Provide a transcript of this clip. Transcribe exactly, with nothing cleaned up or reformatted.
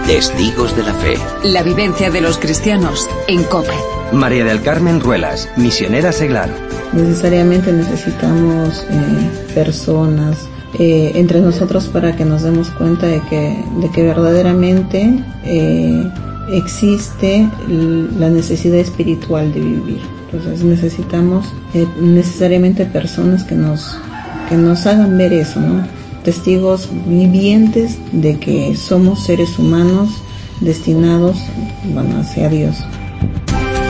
Testigos de la Fe. La vivencia de los cristianos en COPE. María del Carmen Ruelas, misionera seglar. Necesariamente necesitamos eh, personas eh, entre nosotros para que nos demos cuenta de que, de que verdaderamente eh, existe la necesidad espiritual de vivir. Entonces necesitamos eh, necesariamente personas que nos, que nos hagan ver eso, ¿no? Testigos vivientes de que somos seres humanos destinados, bueno, hacia Dios.